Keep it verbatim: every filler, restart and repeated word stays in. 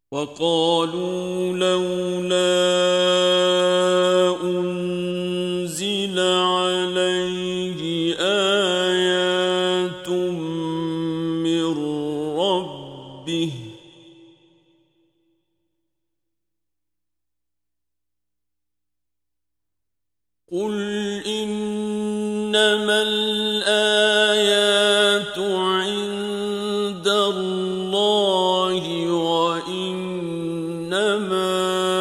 وقالوا لولا أنزل عليه آيات من ربه قل إنما الآيات عند الله وإنما